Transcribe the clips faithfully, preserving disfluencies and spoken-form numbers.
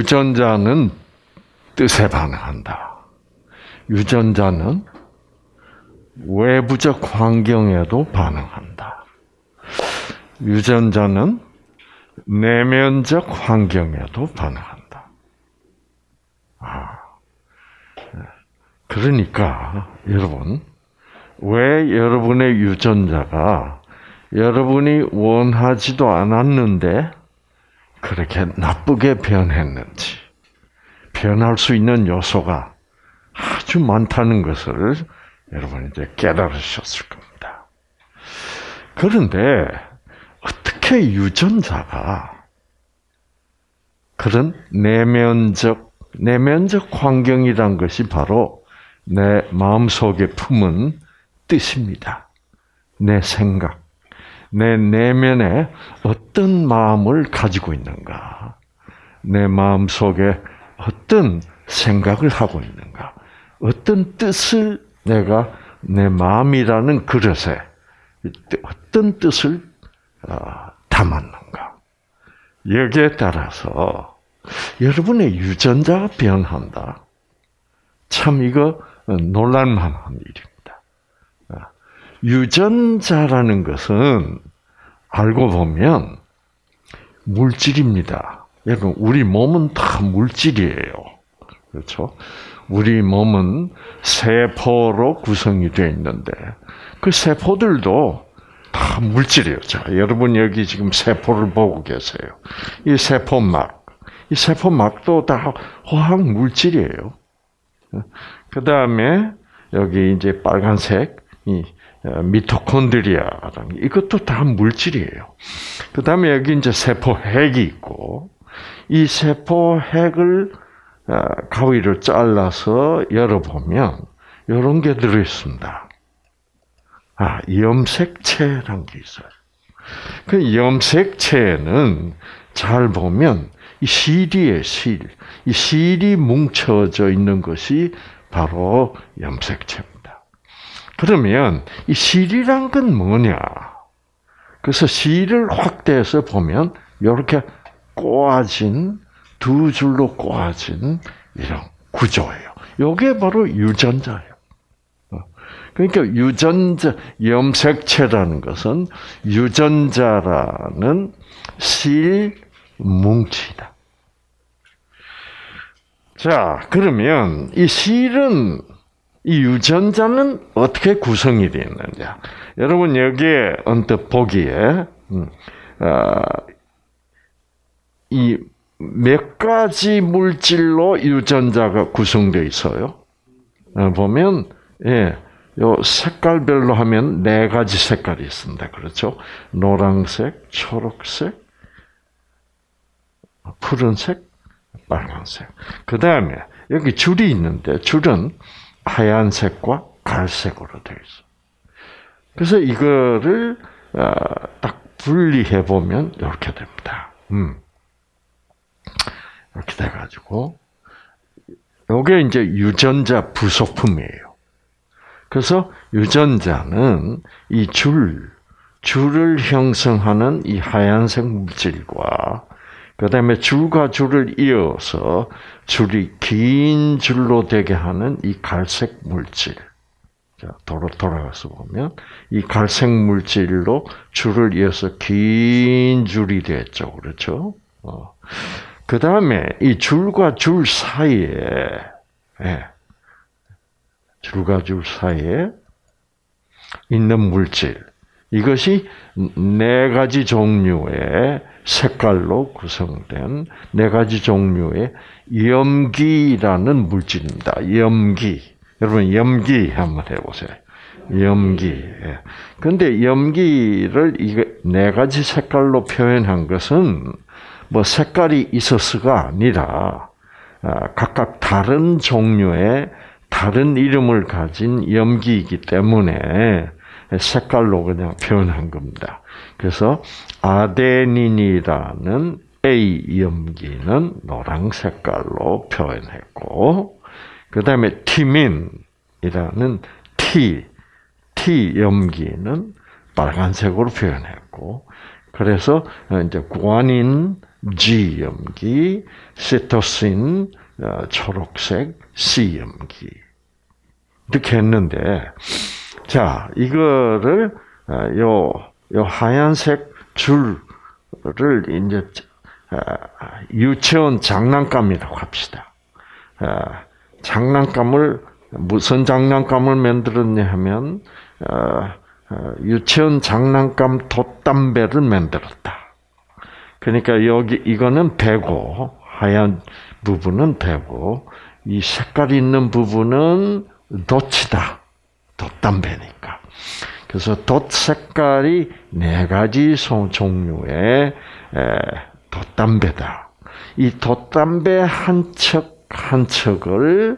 유전자는 뜻에 반응한다. 유전자는 외부적 환경에도 반응한다. 유전자는 내면적 환경에도 반응한다. 아, 그러니까 여러분, 왜 여러분의 유전자가 여러분이 원하지도 않았는데 그렇게 나쁘게 변했는지, 변할 수 있는 요소가 아주 많다는 것을 여러분이 이제 깨달으셨을 겁니다. 그런데 어떻게 유전자가 그런 내면적, 내면적 환경이란 것이 바로 내 마음속에 품은 뜻입니다. 내 생각, 내 내면에 어떤 마음을 가지고 있는가, 내 마음속에 어떤 생각을 하고 있는가, 어떤 뜻을 내가 내 마음이라는 그릇에 어떤 뜻을 담았는가. 여기에 따라서 여러분의 유전자가 변한다. 참 이거 놀랄만한 일입니다. 유전자라는 것은 알고 보면 물질입니다. 여러분, 우리 몸은 다 물질이에요. 그렇죠? 우리 몸은 세포로 구성이 되어 있는데 그 세포들도 다 물질이에요. 자, 여러분 여기 지금 세포를 보고 계세요. 이 세포막, 이 세포막도 다 화학 물질이에요. 그 다음에 여기 이제 빨간색 이 미토콘드리아라는 이것도 다 물질이에요. 그 다음에 여기 이제 세포핵이 있고 이 세포핵을 가위로 잘라서 열어보면 이런 게 들어있습니다. 아, 염색체라는 게 있어요. 그 염색체는 잘 보면 이 실이에요, 실. 이 실이 뭉쳐져 있는 것이 바로 염색체입니다. 그러면 이 실이란 건 뭐냐? 그래서 실을 확대해서 보면 이렇게 꼬아진, 두 줄로 꼬아진 이런 구조예요. 이게 바로 유전자예요. 그러니까 유전자, 염색체라는 것은 유전자라는 실 뭉치다. 자, 그러면 이 실은, 이 유전자는 어떻게 구성이 되어 있느냐? 여러분 여기에 언뜻 보기에 어, 이 몇 가지 물질로 유전자가 구성되어 있어요. 보면 예, 요 색깔별로 하면 네 가지 색깔이 있습니다. 그렇죠? 노란색, 초록색, 푸른색, 빨간색. 그 다음에 여기 줄이 있는데 줄은 하얀색과 갈색으로 되어 있어요. 그래서 이거를 딱 분리해 보면 이렇게 됩니다. 음. 이렇게 돼가지고 이게 이제 유전자 부속품이에요. 그래서 유전자는 이 줄, 줄을 형성하는 이 하얀색 물질과 그 다음에 줄과 줄을 이어서 줄이 긴 줄로 되게 하는 이 갈색 물질. 자, 도로 돌아가서 보면 이 갈색 물질로 줄을 이어서 긴 줄이 됐죠. 그렇죠? 어. 그 다음에 이 줄과 줄 사이에, 예, 줄과 줄 사이에 있는 물질, 이것이 네 가지 종류의 색깔로 구성된 네 가지 종류의 염기라는 물질입니다. 염기. 여러분, 염기 한번 해보세요. 염기. 그런데 염기를 이 네 가지 색깔로 표현한 것은 뭐 색깔이 있어서가 아니라 각각 다른 종류의 다른 이름을 가진 염기이기 때문에 색깔로 그냥 표현한 겁니다. 그래서 아데닌이라는 A 염기는 노란 색깔로 표현했고, 그 다음에 티민이라는 T, T 염기는 빨간색으로 표현했고, 그래서 이제 구아닌 G 염기, 시토신 초록색 C 염기 이렇게 했는데, 자 이거를 요, 요 하얀색 줄을 이제 유치원 장난감이라고 합시다. 장난감을 무슨 장난감을 만들었냐 하면 유치원 장난감 돛담배를 만들었다. 그러니까 여기 이거는 배고, 하얀 부분은 배고, 이 색깔 있는 부분은 돛이다. 돛담배니까. 그래서 돛 색깔이 네 가지 종류의 돛담배다. 이 돛담배 한 척 한 척을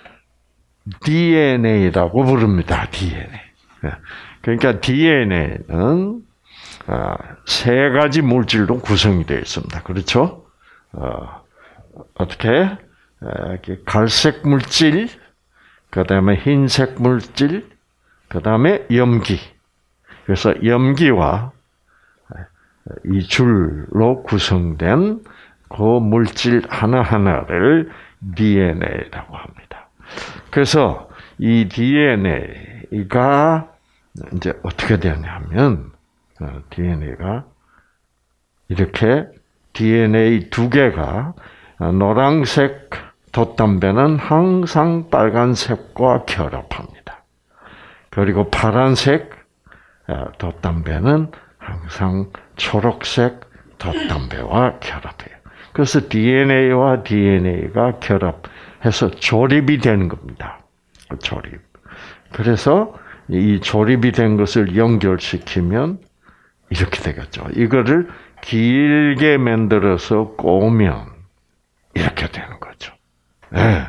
디엔에이라고 부릅니다. 디엔에이. 그러니까 디엔에이는 세 가지 물질로 구성이 되어 있습니다. 그렇죠? 어, 어떻게? 갈색 물질, 그 다음에 흰색 물질, 그 다음에 염기. 그래서 염기와 이 줄로 구성된 그 물질 하나하나를 디엔에이라고 합니다. 그래서 이 디엔에이가 이제 어떻게 되냐면, 디엔에이가 이렇게 디엔에이 두 개가 노란색 돛담배는 항상 빨간색과 결합합니다. 그리고 파란색 돛담배는 항상 초록색 돛담배와 결합해요. 그래서 디엔에이와 디엔에이가 결합해서 조립이 되는 겁니다. 조립. 그래서 이 조립이 된 것을 연결시키면 이렇게 되겠죠. 이거를 길게 만들어서 꼬면 이렇게 되는 거죠. 네.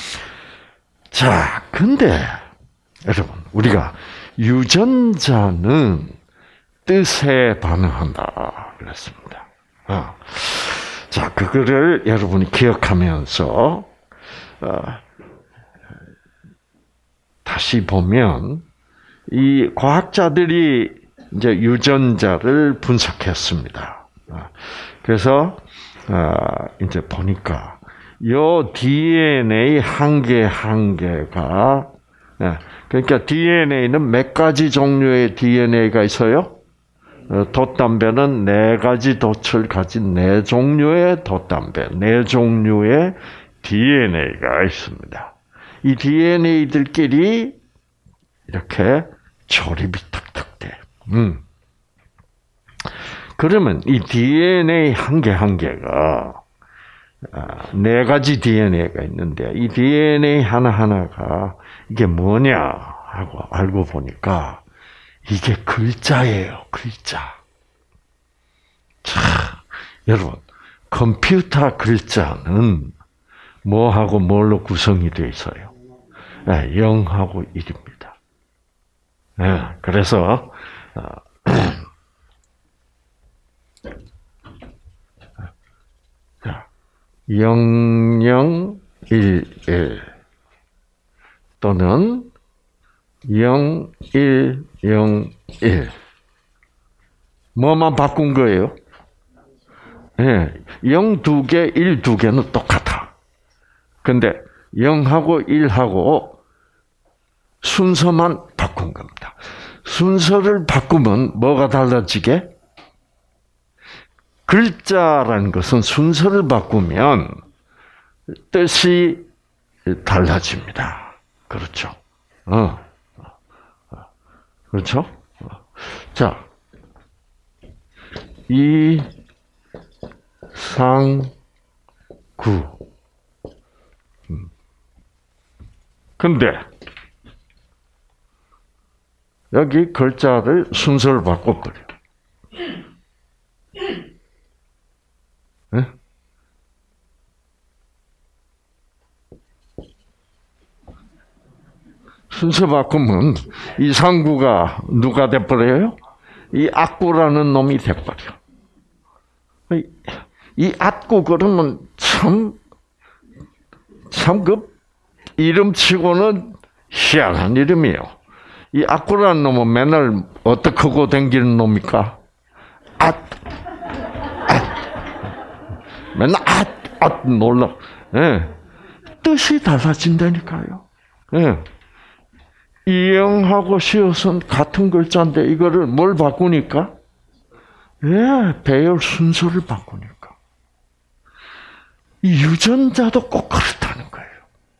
자, 근데 여러분, 우리가 유전자는 뜻에 반응한다 그랬습니다. 어. 자, 그거를 여러분이 기억하면서 어, 다시 보면 이 과학자들이 이제 유전자를 분석했습니다. 어. 그래서 어, 이제 보니까 요 디엔에이 한 개 한 개가 예, 그러니까 디엔에이는 몇 가지 종류의 디엔에이가 있어요? 돛담배는 네 가지 돛을 가진 네 종류의 돛담배, 네 종류의 디엔에이가 있습니다. 이 디엔에이들끼리 이렇게 조립이 탁탁 돼. 음. 그러면 이 디엔에이 한 개 한 개가 네 가지 디엔에이가 있는데 이 디엔에이 하나하나가 이게 뭐냐 하고 알고 보니까 이게 글자예요, 글자. 자, 여러분, 컴퓨터 글자는 뭐하고 뭘로 구성이 되어 있어요? 네, 영하고 일입니다. 네, 그래서 자, 영영일일 또는 영일영일 뭐만 바꾼 거예요? 네, 영 두 개, 일 두 개는 똑같아. 근데 영하고 일하고 순서만 바꾼 겁니다. 순서를 바꾸면 뭐가 달라지게? 글자라는 것은 순서를 바꾸면 뜻이 달라집니다. 그렇죠? 어. 그렇죠? 자, 이, 상, 구. 근데, 여기 글자를 순서를 바꿔버려. 네? 순서 바꾸면 이 상구가 누가 돼버려요? 이 악구라는 놈이 돼버려. 이 악구 그러면 참, 참 그 이름치고는 희한한 이름이에요. 이 악구라는 놈은 맨날 어떻게 하고 댕기는 놈입니까? 앗, 앗. 맨날 아, 아 놀라. 예. 뜻이 달라진다니까요. 예. 이영하고 시옷은 같은 글자인데 이거를 뭘 바꾸니까? 예, 배열 순서를 바꾸니까. 이 유전자도 꼭 그렇다는 거예요.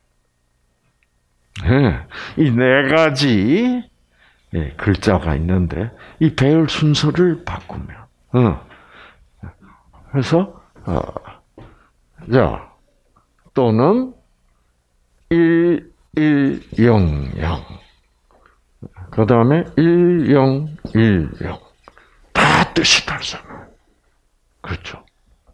예. 이 네 가지 예, 글자가 있는데 이 배열 순서를 바꾸면, 어. 그래서 어, 자 또는 일, 일, 영, 영. 그 다음에 일, 영, 일, 영. 다 뜻이 다르잖아요. 그렇죠.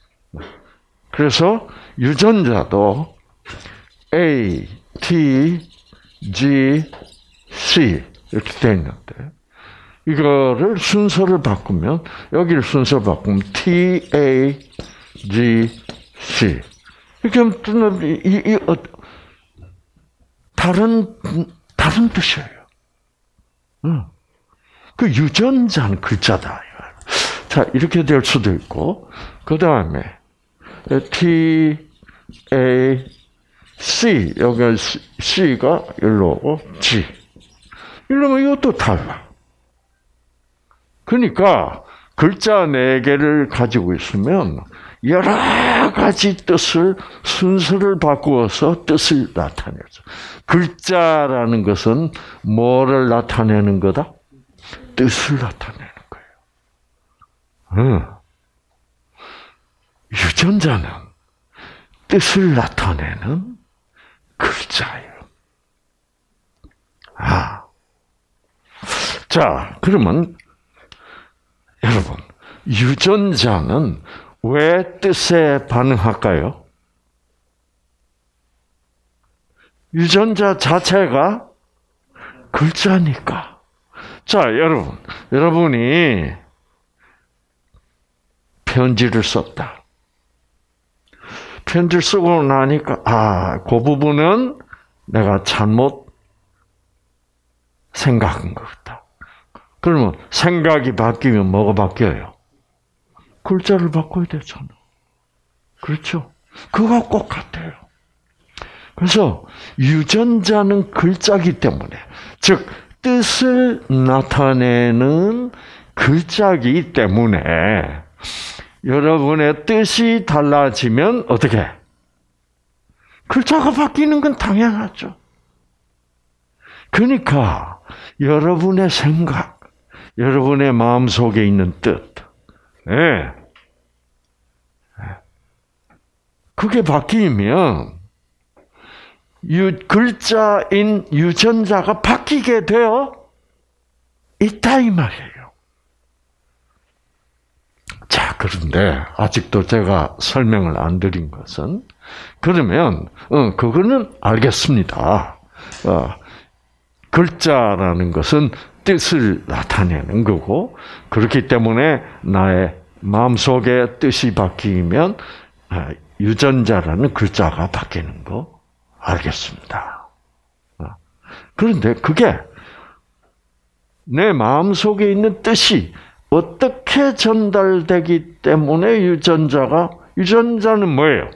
그래서 유전자도 A, T, G, C 이렇게 되어 있는데 이거를 순서를 바꾸면 여기를 순서 바꾸면 T, A, G, C 이렇게 하면 이, 이, 이, 다른 다른 뜻이에요. 응. 그 유전자는 글자다. 자 이렇게 될 수도 있고 그 다음에 T, A, C 여기 C가 일로 오고 G 이러면 이것도 달라. 그러니까 글자 네 개를 가지고 있으면 여러 가지 뜻을 순서를 바꾸어서 뜻을 나타내죠. 글자라는 것은 뭐를 나타내는 거다? 뜻을 나타내는 거예요. 응. 유전자는 뜻을 나타내는 글자예요. 아, 자 그러면 여러분 유전자는 왜 뜻에 반응할까요? 유전자 자체가 글자니까. 자, 여러분, 여러분이 편지를 썼다. 편지를 쓰고 나니까 아, 그 부분은 내가 잘못 생각한 것 같다. 그러면 생각이 바뀌면 뭐가 바뀌어요? 글자를 바꿔야 되잖아. 그렇죠? 그거 꼭 같아요. 그래서 유전자는 글자이기 때문에, 즉 뜻을 나타내는 글자이기 때문에 여러분의 뜻이 달라지면 어떻게? 글자가 바뀌는 건 당연하죠. 그러니까 여러분의 생각, 여러분의 마음속에 있는 뜻, 예. 그게 바뀌면 유, 글자인 유전자가 바뀌게 되어 있다 이 말이에요. 자, 그런데 아직도 제가 설명을 안 드린 것은 그러면 어, 그거는 알겠습니다. 어, 글자라는 것은 뜻을 나타내는 거고 그렇기 때문에 나의 마음속에 뜻이 바뀌면 유전자라는 글자가 바뀌는 거 알겠습니다. 그런데 그게 내 마음속에 있는 뜻이 어떻게 전달되기 때문에 유전자가 유전자는 뭐예요?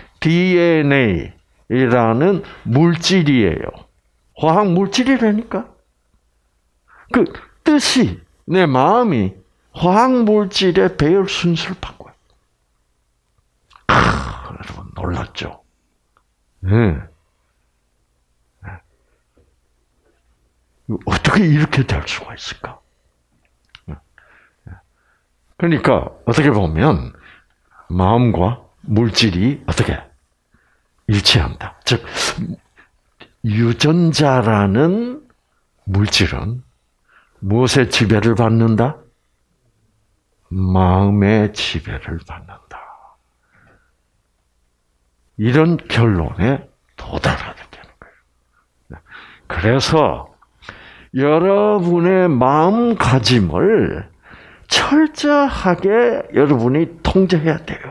디엔에이라는 물질이에요. 화학 물질이라니까. 그 뜻이 내 마음이 화학 물질의 배열 순서를 바꿔요. 아, 여러분 놀랐죠? 네. 어떻게 이렇게 될 수가 있을까? 그러니까 어떻게 보면 마음과 물질이 어떻게 일치한다. 즉 유전자라는 물질은 무엇의 지배를 받는다? 마음의 지배를 받는다. 이런 결론에 도달하게 되는 거예요. 그래서 여러분의 마음가짐을 철저하게 여러분이 통제해야 돼요.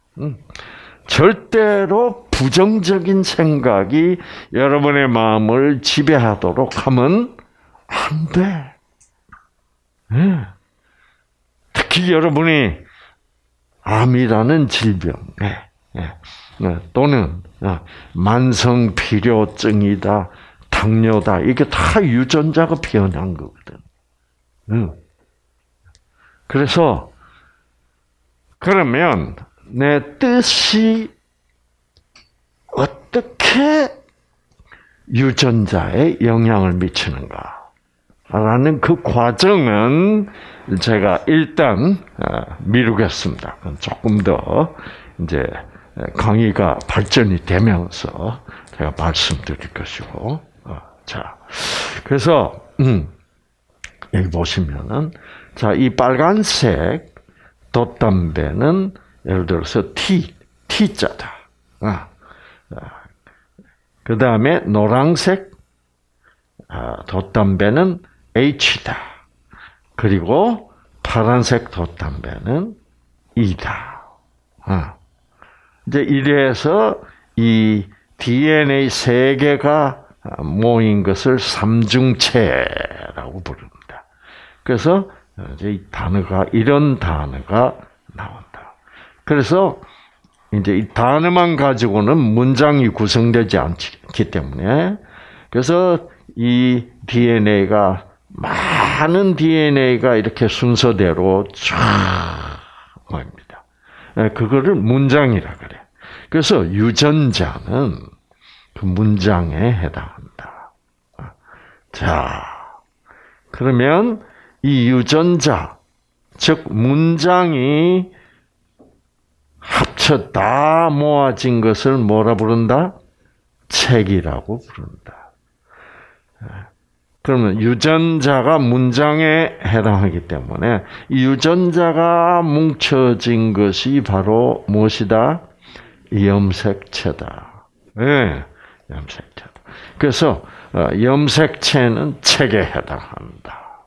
절대로 부정적인 생각이 여러분의 마음을 지배하도록 하면 안 돼. 특히 여러분이 암이라는 질병에 또는 만성필요증이다, 당뇨다, 이게 다 유전자가 피어난 거거든. 그래서 그러면 내 뜻이 어떻게 유전자에 영향을 미치는가라는 그 과정은 제가 일단 미루겠습니다. 조금 더 이제 강의가 발전이 되면서 제가 말씀드릴 것이고, 자, 그래서 음, 여기 보시면은 자, 이 빨간색 돛담배는 예를 들어서 T, T자다. 아, 그 다음에 노란색 아, 돛담배는 H다. 그리고 파란색 돛담배는 E다. 아, 이제 이래서 이 디엔에이 세 개가 모인 것을 삼중체라고 부릅니다. 그래서 이제 이 단어가, 이런 단어가 나온다. 그래서 이제 이 단어만 가지고는 문장이 구성되지 않기 때문에, 그래서 이 디엔에이가, 많은 디엔에이가 이렇게 순서대로 쫙 모입니다. 그거를 문장이라 그래. 그래서 유전자는 그 문장에 해당한다. 자, 그러면 이 유전자, 즉 문장이 합쳐 다 모아진 것을 뭐라 부른다? 책이라고 부른다. 그러면 유전자가 문장에 해당하기 때문에 이 유전자가 뭉쳐진 것이 바로 무엇이다? 염색체다. 네, 염색체다. 그래서 염색체는 책에 해당한다.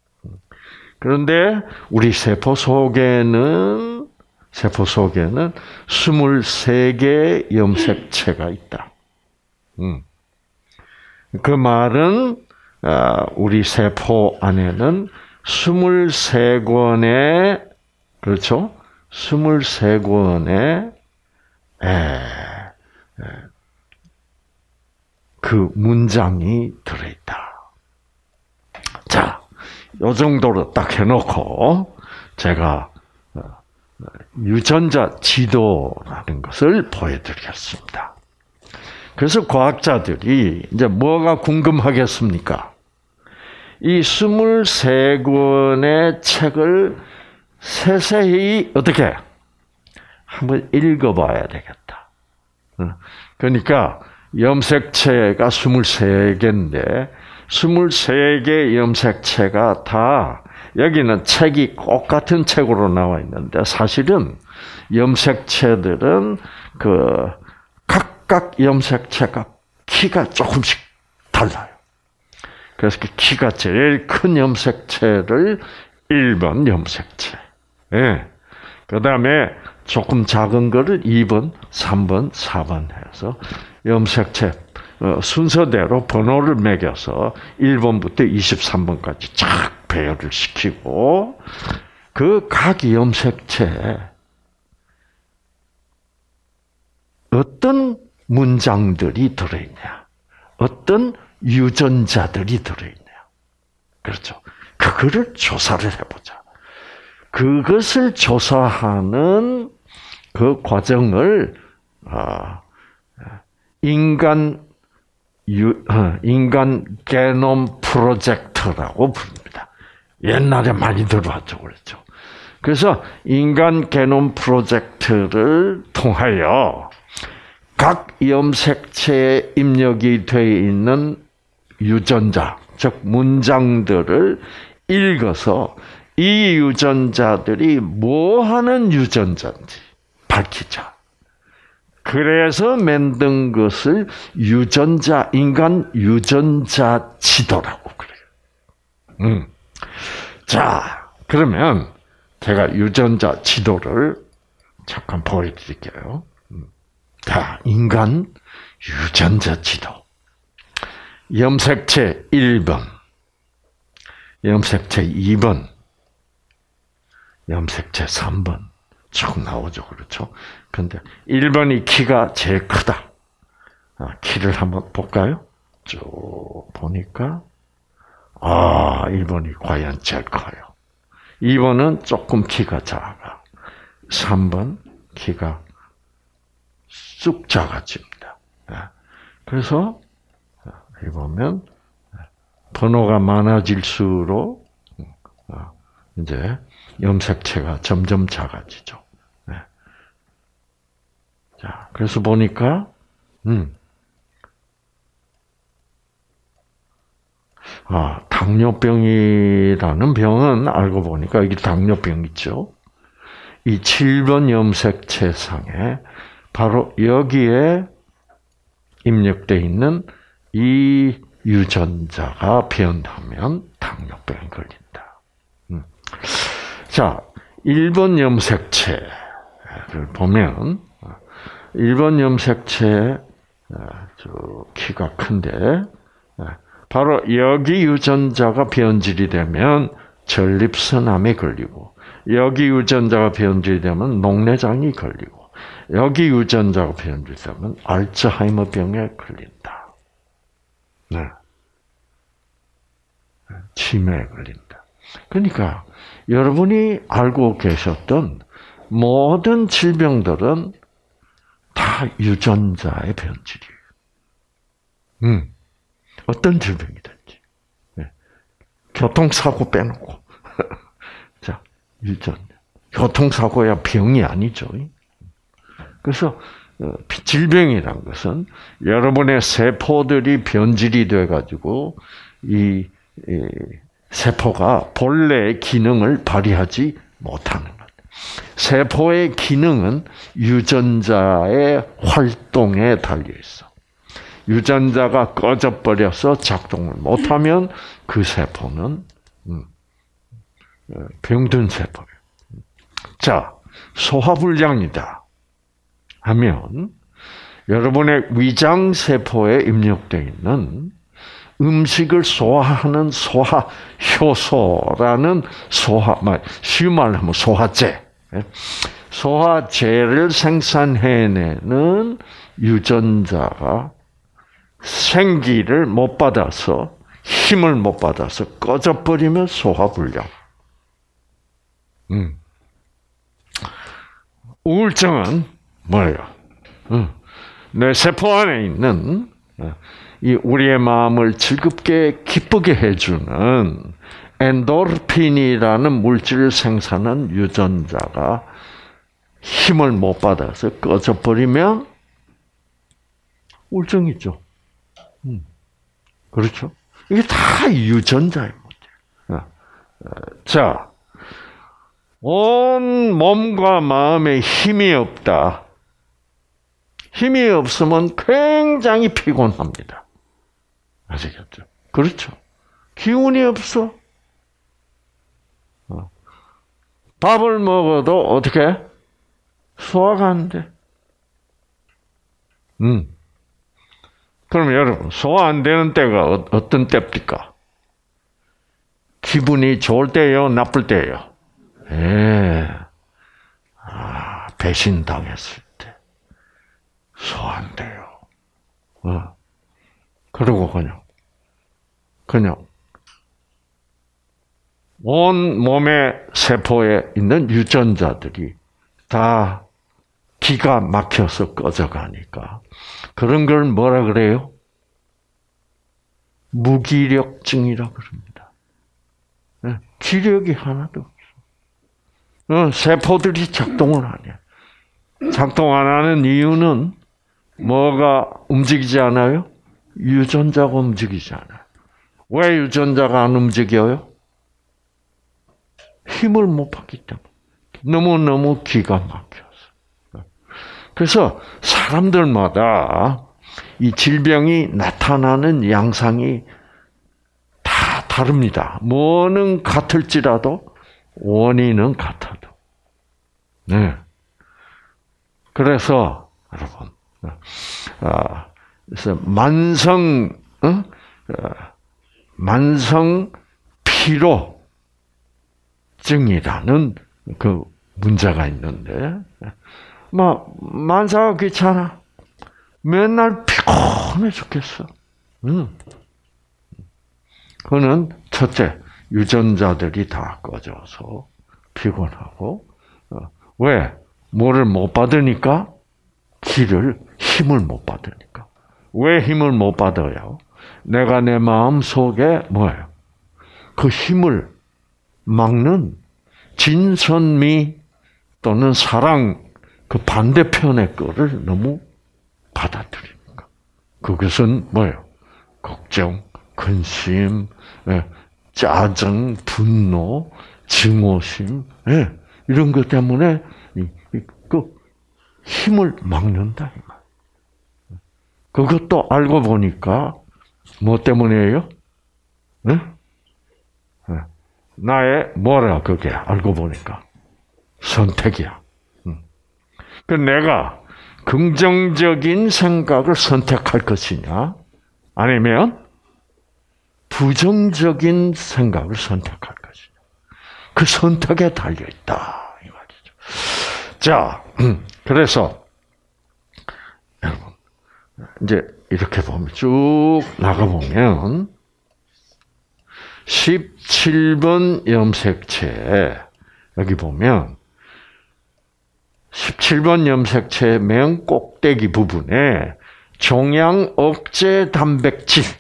그런데 우리 세포 속에는 세포 속에는 스물세 개의 염색체가 있다. 음. 그 말은 우리 세포 안에는 스물세 권의, 그렇죠? 스물세 권의 그 문장이 들어있다. 자, 요 정도로 딱 해놓고 제가 유전자 지도라는 것을 보여드리겠습니다. 그래서 과학자들이 이제 뭐가 궁금하겠습니까? 이 스물세 권의 책을 세세히 어떻게 한번 읽어봐야 되겠다. 그러니까 염색체가 스물세 개인데 스물세 개 염색체가 다, 여기는 책이 똑같은 책으로 나와 있는데 사실은 염색체들은 그 각각 염색체가 키가 조금씩 달라요. 그래서 그 키가 제일 큰 염색체를 일 번 염색체, 예. 그 다음에 조금 작은 거를 이 번, 삼 번, 사 번 해서 염색체 순서대로 번호를 매겨서 일 번부터 이십삼 번까지 쫙 배열을 시키고, 그 각 염색체에 어떤 문장들이 들어있냐, 어떤 유전자들이 들어있냐. 그렇죠. 그거를 조사를 해보자. 그것을 조사하는 그 과정을 인간 유, 인간 게놈 프로젝트라고 부릅니다. 옛날에 많이 들어봤죠, 그렇죠. 그래서 인간 게놈 프로젝트를 통하여 각 염색체에 입력이 되어 있는 유전자, 즉 문장들을 읽어서 이 유전자들이 뭐 하는 유전자인지 밝히자. 그래서 만든 것을 유전자, 인간 유전자 지도라고 그래요. 음. 자, 그러면 제가 유전자 지도를 잠깐 보여드릴게요. 자, 인간 유전자 지도. 염색체 일 번, 염색체 이 번, 염색체 삼 번, 쭉 나오죠. 그렇죠? 근데 일 번이 키가 제일 크다. 아, 키를 한번 볼까요? 쭉 보니까, 아, 일 번이 과연 제일 커요. 이 번은 조금 키가 작아. 삼 번 키가 쑥 작아집니다. 그래서 여기 보면 번호가 많아질수록 이제 염색체가 점점 작아지죠. 자, 그래서 보니까 음, 아, 당뇨병이라는 병은 알고 보니까 이게 당뇨병 있죠. 이 칠 번 염색체상에 바로 여기에 입력되어 있는 이 유전자가 변하면 당뇨병이 걸린다. 음. 자, 일 번 염색체를 보면 일 번 염색체 저 키가 큰데 바로 여기 유전자가 변질이 되면 전립선암에 걸리고 여기 유전자가 변질이 되면 녹내장이 걸리고 여기 유전자가 변질되면 알츠하이머병에 걸린다. 네. 치매에 걸린다. 그러니까 여러분이 알고 계셨던 모든 질병들은 다 유전자의 변질이에요. 음. 어떤 질병이든지. 네. 교통사고 빼놓고. 자, 유전자. 교통사고야 병이 아니죠. 그래서 질병이란 것은 여러분의 세포들이 변질이 돼가지고 이, 이 세포가 본래의 기능을 발휘하지 못하는 것. 세포의 기능은 유전자의 활동에 달려 있어. 유전자가 꺼져버려서 작동을 못하면 그 세포는 병든 세포예요. 자, 소화불량이다 하면 여러분의 위장세포에 입력되어 있는 음식을 소화하는 소화효소라는 소화, 쉬운 말로 하면 소화제. 소화제를 생산해내는 유전자가 생기를 못 받아서 힘을 못 받아서 꺼져버리면 소화불량. 음. 우울증은 뭐예요? 음. 내 세포 안에 있는 이 우리의 마음을 즐겁게 기쁘게 해주는 엔도르핀이라는 물질을 생산한 유전자가 힘을 못 받아서 꺼져버리면 우울증이죠. 음. 그렇죠? 이게 다 유전자의 문제. 자, 온 몸과 마음에 힘이 없다. 힘이 없으면 굉장히 피곤합니다. 아시겠죠? 그렇죠? 기운이 없어. 밥을 먹어도 어떻게? 소화가 안 돼. 음. 그럼 여러분, 소화 안 되는 때가 어떤 때입니까? 기분이 좋을 때예요, 나쁠 때예요? 예. 아, 배신당했을 때. 소화 안 돼요. 어. 그리고 그냥, 그냥, 온 몸의 세포에 있는 유전자들이 다 기가 막혀서 꺼져가니까. 그런 걸 뭐라 그래요? 무기력증이라고 그럽니다. 네, 기력이 하나도 없어. 어, 세포들이 작동을 안 해. 작동 안 하는 이유는 뭐가 움직이지 않아요? 유전자가 움직이지 않아요. 왜 유전자가 안 움직여요? 힘을 못 받기 때문에. 너무너무 기가 막혀서. 그래서 사람들마다 이 질병이 나타나는 양상이 다 다릅니다. 뭐는 같을지라도 원인은 같아도. 네. 그래서 여러분, 아, 그래서 만성, 어? 만성 피로증이라는 그 문제가 있는데, 막 만사가 귀찮아. 맨날 피곤해 죽겠어. 응. 그는 첫째, 유전자들이 다 꺼져서 피곤하고, 왜? 뭐를 못 받으니까? 기를, 힘을 못 받으니까. 왜 힘을 못 받아요? 내가 내 마음 속에 뭐예요? 그 힘을 막는 진선미 또는 사랑 그 반대편의 거를 너무 받아들이니까. 그것은 뭐예요? 걱정, 근심, 짜증, 분노, 증오심, 이런 것 때문에 그 힘을 막는다. 그것도 알고 보니까 뭐 때문이에요? 네? 나의 뭐라 그게 알고 보니까 선택이야. 그 내가 긍정적인 생각을 선택할 것이냐, 아니면 부정적인 생각을 선택할 것이냐. 그 선택에 달려 있다 이 말이죠. 자, 그래서 여러분 이제 이렇게 보면 쭉 나가 보면 십칠 번 염색체 여기 보면 십칠 번 염색체의 맨 꼭대기 부분에 종양 억제 단백질이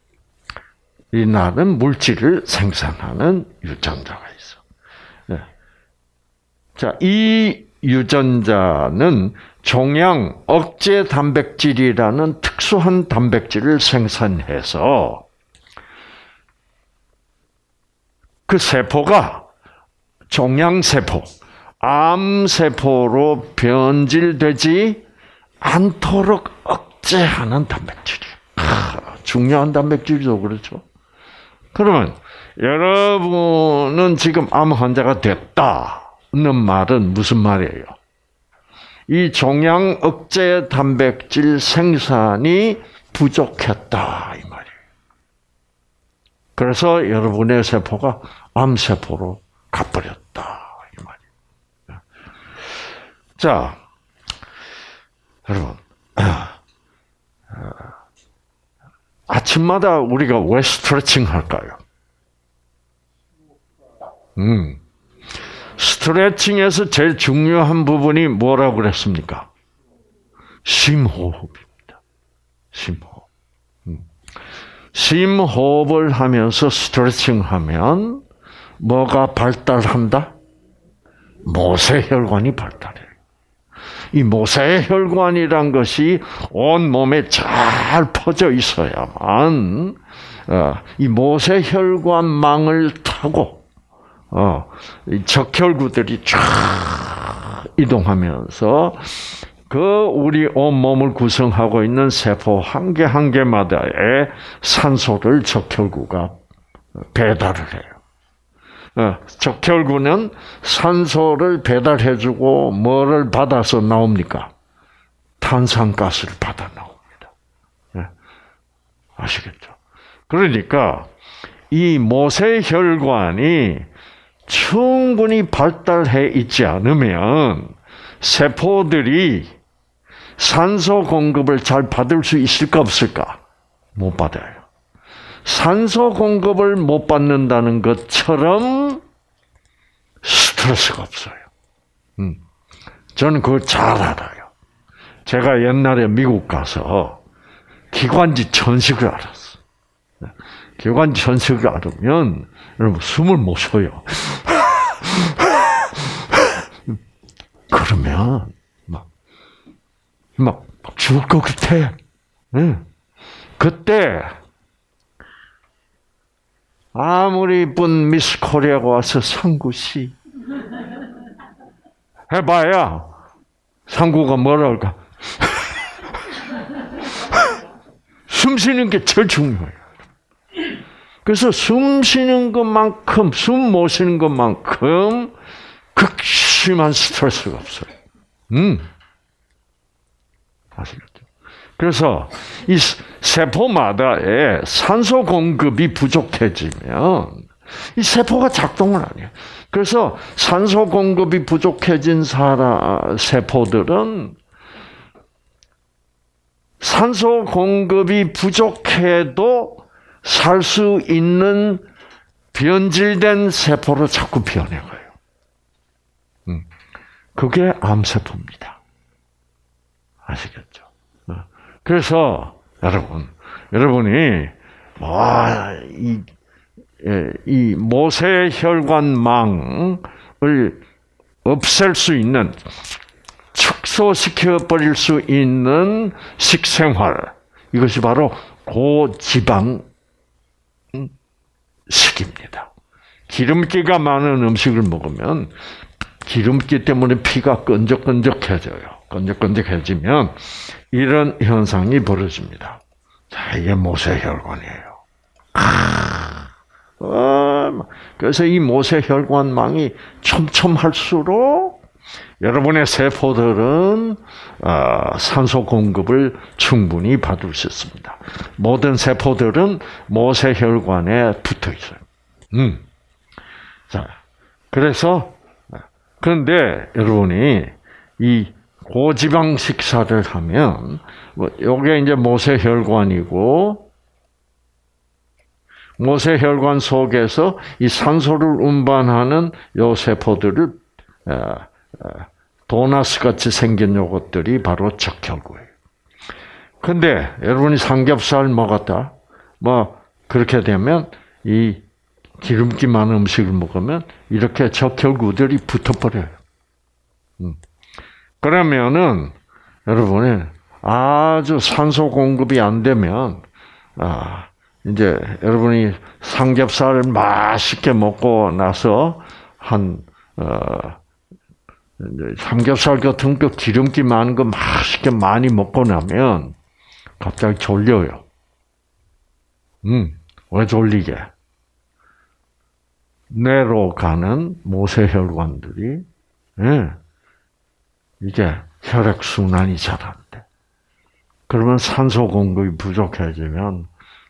나는 물질을 생산하는 유전자가 있어. 네. 자, 이 유전자는 종양 억제 단백질이라는 특수한 단백질을 생산해서 그 세포가 종양세포, 암세포로 변질되지 않도록 억제하는 단백질이에요. 아, 중요한 단백질이죠. 그렇죠? 그러면 여러분은 지금 암 환자가 됐다는 말은 무슨 말이에요? 이 종양 억제 단백질 생산이 부족했다 이 말이에요. 그래서 여러분의 세포가 암세포로 가버렸다 이 말이에요. 자, 여러분, 아침마다 우리가 왜 스트레칭 할까요? 음, 스트레칭에서 제일 중요한 부분이 뭐라고 그랬습니까? 심호흡입니다. 심호흡. 음. 심호흡을 하면서 스트레칭하면 뭐가 발달한다? 모세혈관이 발달해요. 이 모세혈관이란 것이 온 몸에 잘 퍼져 있어야만 이 모세혈관망을 타고 적혈구들이 쫙 이동하면서 그 우리 온몸을 구성하고 있는 세포 한 개 한 개마다의 산소를 적혈구가 배달을 해요. 적혈구는 산소를 배달해주고 뭐를 받아서 나옵니까? 탄산가스를 받아 나옵니다. 아시겠죠? 그러니까 이 모세혈관이 충분히 발달해 있지 않으면 세포들이 산소 공급을 잘 받을 수 있을까 없을까? 못 받아요. 산소 공급을 못 받는다는 것처럼 스트레스가 없어요. 음. 저는 그걸 잘 알아요. 제가 옛날에 미국 가서 기관지 천식을 알았어. 기관지 천식을 알으면 여러분 숨을 못 쉬어요. 그러면 막, 막 죽을 것 같아. 응. 그때 아무리 이쁜 미스 코리아가 와서 상구씨 해봐야 상구가 뭐라 할까? 숨 쉬는 게 제일 중요해요. 그래서 숨 쉬는 것만큼, 숨 못 쉬는 것만큼 극심한 스트레스가 없어요. 음. 아시겠죠? 그래서 이 세포마다의 산소 공급이 부족해지면 이 세포가 작동을 안 해요. 그래서 산소 공급이 부족해진 사람, 세포들은 산소 공급이 부족해도 살 수 있는 변질된 세포로 자꾸 변해가요. 음. 그게 암세포입니다. 아시겠죠? 그래서 여러분, 여러분이 와, 이, 이 모세혈관망을 없앨 수 있는, 축소시켜 버릴 수 있는 식생활, 이것이 바로 고지방 식입니다. 기름기가 많은 음식을 먹으면 기름기 때문에 피가 끈적끈적해져요. 끈적끈적해지면 이런 현상이 벌어집니다. 자, 이게 모세혈관이에요. 아, 그래서 이 모세혈관망이 촘촘할수록 여러분의 세포들은 어, 산소 공급을 충분히 받을 수 있습니다. 모든 세포들은 모세혈관에 붙어 있어요. 음. 자, 그래서 그런데 여러분이 이 고지방 식사를 하면 뭐 요게 이제 모세혈관이고, 모세혈관 속에서 이 산소를 운반하는 요 세포들을 도나스 같이 생긴 요것들이 바로 적혈구예요. 근데 여러분이 삼겹살 먹었다, 뭐 그렇게 되면 이 기름기 많은 음식을 먹으면 이렇게 적혈구들이 붙어버려요. 음. 그러면은 여러분이 아주 산소 공급이 안 되면 아 이제 여러분이 삼겹살을 맛있게 먹고 나서 한 어, 삼겹살 같은 거 기름기 많은 거 맛있게 많이 먹고 나면 갑자기 졸려요. 음, 왜 졸리게? 뇌로 가는 모세혈관들이 예, 이게 혈액 순환이 잘 안 돼. 그러면 산소 공급이 부족해지면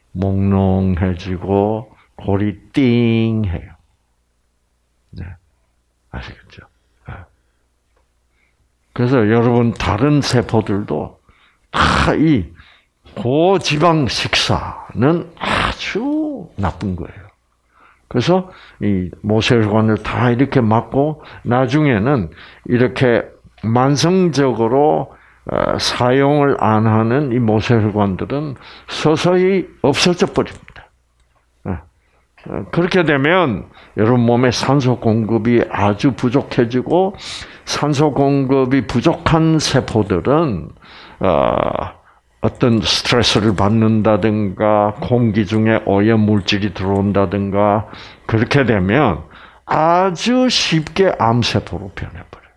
몽롱해지고 골이 띵해요. 네, 아시겠죠? 네. 그래서 여러분 다른 세포들도 다 이 고지방 식사는 아주 나쁜 거예요. 그래서 이 모세혈관을 다 이렇게 막고 나중에는 이렇게 만성적으로 사용을 안 하는 이 모세혈관들은 서서히 없어져 버립니다. 그렇게 되면 여러분 몸에 산소 공급이 아주 부족해지고, 산소 공급이 부족한 세포들은 어떤 스트레스를 받는다든가 공기 중에 오염 물질이 들어온다든가 그렇게 되면 아주 쉽게 암세포로 변해버려요.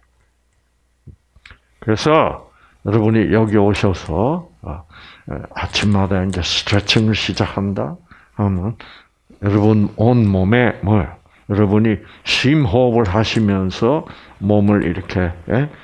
그래서 여러분이 여기 오셔서 아침마다 이제 스트레칭을 시작한다 하면 여러분 온 몸에 뭐요? 여러분이 심호흡을 하시면서 몸을 이렇게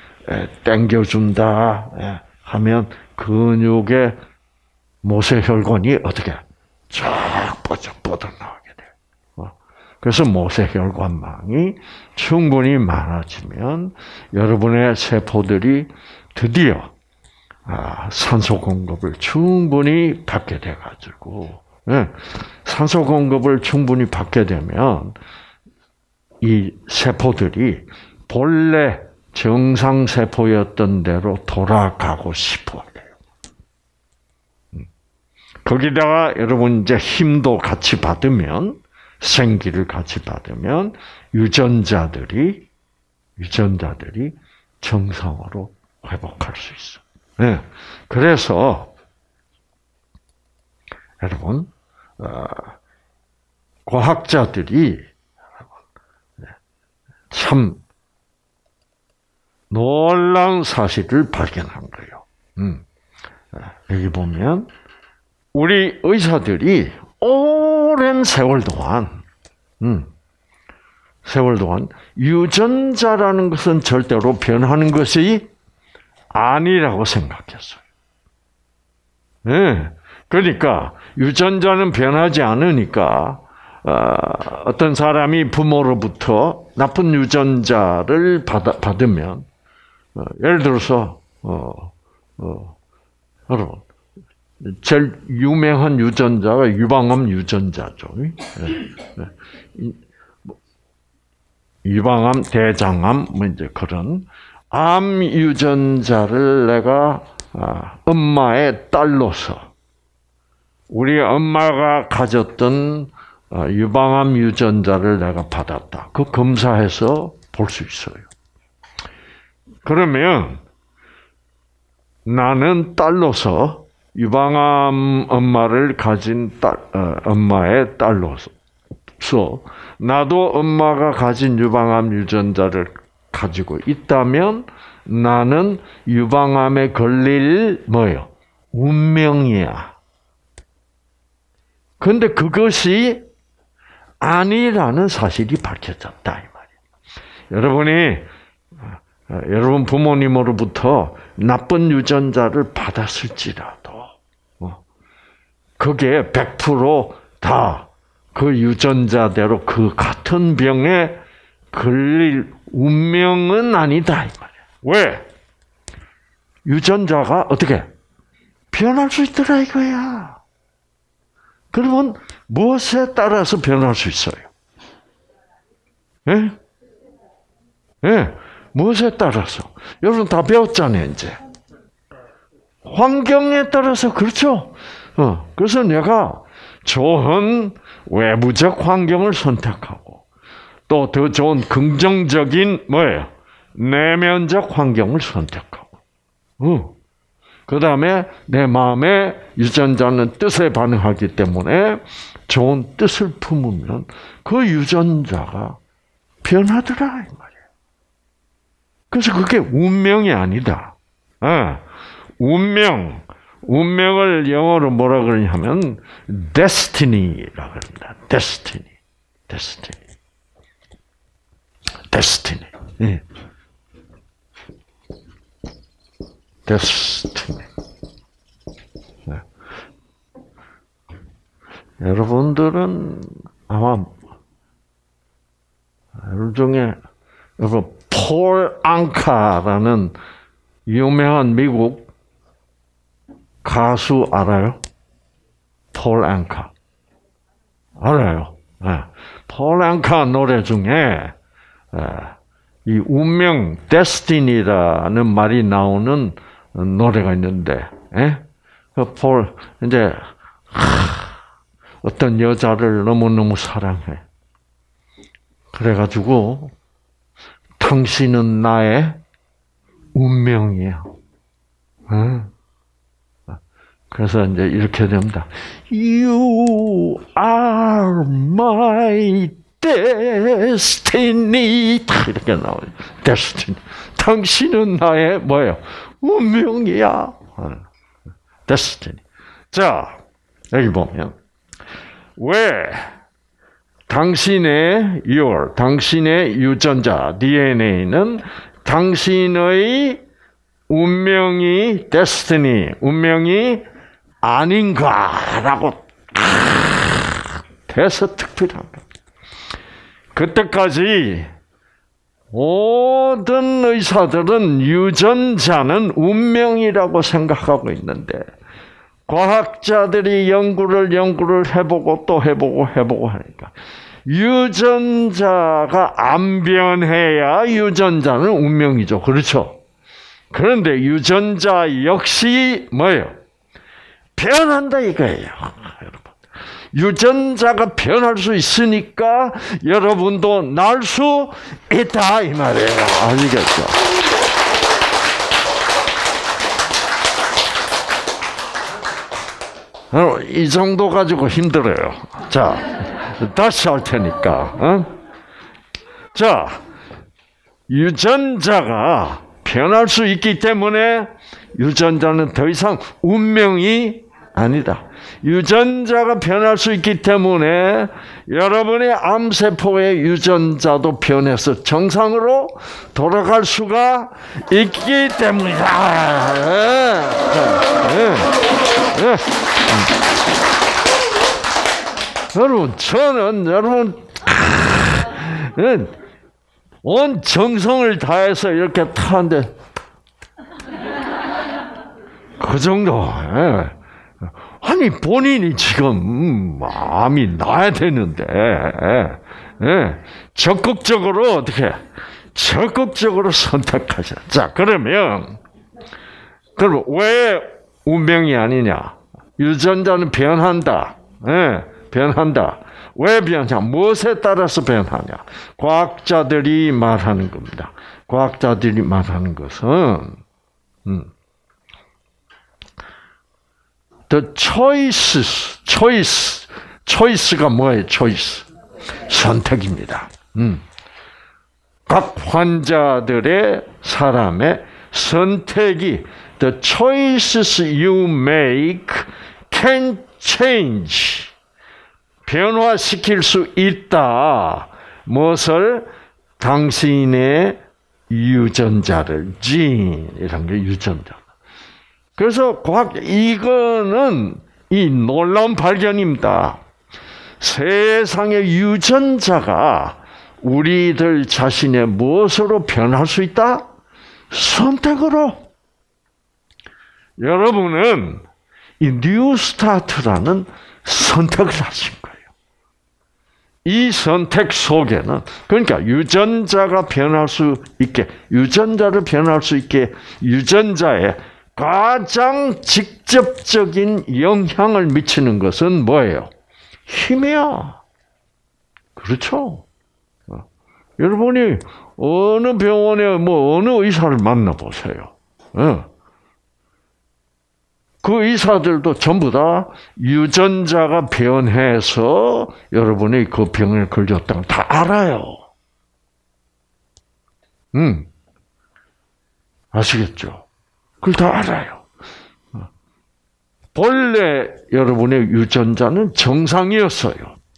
당겨준다 하면 근육의 모세혈관이 어떻게 쫙 뻗어 뻗어나가게 돼요. 그래서 모세혈관망이 충분히 많아지면 여러분의 세포들이 드디어 산소 공급을 충분히 받게 돼가지고, 산소 공급을 충분히 받게 되면 이 세포들이 본래 정상 세포였던 대로 돌아가고 싶어. 거기다가 여러분 이제 힘도 같이 받으면, 생기를 같이 받으면 유전자들이 유전자들이 정상으로 회복할 수 있어. 네. 그래서 여러분 어, 과학자들이 참 놀라운 사실을 발견한 거예요. 음. 여기 보면 우리 의사들이 오랜 세월 동안, 음, 세월 동안 유전자라는 것은 절대로 변하는 것이 아니라고 생각했어요. 네. 그러니까 유전자는 변하지 않으니까 어떤 사람이 부모로부터 나쁜 유전자를 받아, 받으면 예를 들어서 어, 어, 여러분 제일 유명한 유전자가 유방암 유전자죠. 유방암, 대장암, 뭐 이제 그런 암 유전자를 내가 엄마의 딸로서 우리 엄마가 가졌던 유방암 유전자를 내가 받았다. 그 검사해서 볼 수 있어요. 그러면 나는 딸로서 유방암 엄마를 가진 딸, 어, 엄마의 딸로서 나도 엄마가 가진 유방암 유전자를 가지고 있다면 나는 유방암에 걸릴 뭐요? 운명이야. 그런데 그것이 아니라는 사실이 밝혀졌다 이 말이에요. 여러분이 여러분 부모님으로부터 나쁜 유전자를 받았을지라도 그게 백 퍼센트 다 그 유전자대로 그 같은 병에 걸릴 운명은 아니다 이 말이에요. 왜? 유전자가 어떻게 변할 수 있더라 이거야. 그러면 무엇에 따라서 변할 수 있어요? 예? 예, 무엇에 따라서? 여러분 다 배웠잖아요, 이제. 환경에 따라서, 그렇죠? 어, 그래서 내가 좋은 외부적 환경을 선택하고, 또 더 좋은 긍정적인, 뭐예요? 내면적 환경을 선택하고, 어. 그 다음에 내 마음의 유전자는 뜻에 반응하기 때문에 좋은 뜻을 품으면 그 유전자가 변하더라 이 말이에요. 그래서 그게 운명이 아니다. 아, 운명, 운명을 영어로 뭐라 그러냐면 destiny라고 합니다. destiny, destiny, destiny. 네. destiny. 네. 여러분들은 아마 일종의 여러분 폴 앙카라는 유명한 미국 가수 알아요? 폴 앙카 알아요? 네. 폴 앙카 노래 중에 이 운명, destiny라는 말이 나오는 노래가 있는데, 예? 그 폴, 이제, 하, 어떤 여자를 너무너무 사랑해. 그래가지고, 당신은 나의 운명이야. 예? 그래서 이제 이렇게 됩니다. You are my destiny. 이렇게 나와요. destiny. 당신은 나의 뭐예요? 운명이야. destiny. 자, 여기 보면 왜 당신의 your, 당신의 유전자 디엔에이는 당신의 운명이 destiny, 운명이 아닌가라고 대서특필합니다. 그때까지 모든 의사들은 유전자는 운명이라고 생각하고 있는데 과학자들이 연구를 연구를 해보고 또 해보고 해보고 하니까 유전자가 안 변해야 유전자는 운명이죠. 그렇죠? 그런데 유전자 역시 뭐예요? 변한다 이거예요. 여러분. 유전자가 변할 수 있으니까 여러분도 날 수 있다 이 말이에요. 아시겠죠? 이 정도 가지고 힘들어요. 자, 다시 할 테니까. 어? 자, 유전자가 변할 수 있기 때문에 유전자는 더 이상 운명이 아니다. 유전자가 변할 수 있기 때문에 여러분의 암세포의 유전자도 변해서 정상으로 돌아갈 수가 있기 때문이다. 네. 네. 네. 여러분, 저는 여러분 온 정성을 다해서 이렇게 타는데 그 정도. 예. 아니 본인이 지금 마음이 나야 되는데 예. 적극적으로 어떻게 적극적으로 선택하자. 자, 그러면 그럼 왜 운명이 아니냐? 유전자는 변한다. 예, 변한다. 왜 변하냐? 무엇에 따라서 변하냐? 과학자들이 말하는 겁니다. 과학자들이 말하는 것은 음, the choices, choice, choice가 뭐예요? choice, 선택입니다. 음. 각 환자들의 사람의 선택이 the choices you make can change. 변화시킬 수 있다. 무엇을? 당신의 유전자를, gene이란 게 유전자. 그래서 과학 이거는 이 놀라운 발견입니다. 세상의 유전자가 우리들 자신의 무엇으로 변할 수 있다? 선택으로. 여러분은 이 뉴스타트라는 선택을 하신 거예요. 이 선택 속에는 그러니까 유전자가 변할 수 있게, 유전자를 변할 수 있게 유전자에 가장 직접적인 영향을 미치는 것은 뭐예요? 힘이야. 그렇죠? 여러분이 어느 병원에 뭐 어느 의사를 만나보세요. 그 의사들도 전부 다 유전자가 변해서 여러분이 그 병에 걸렸다는 다 알아요. 음, 아시겠죠? 그걸 다 알아요. 본래 여러분의 유전자는 정상이었어요.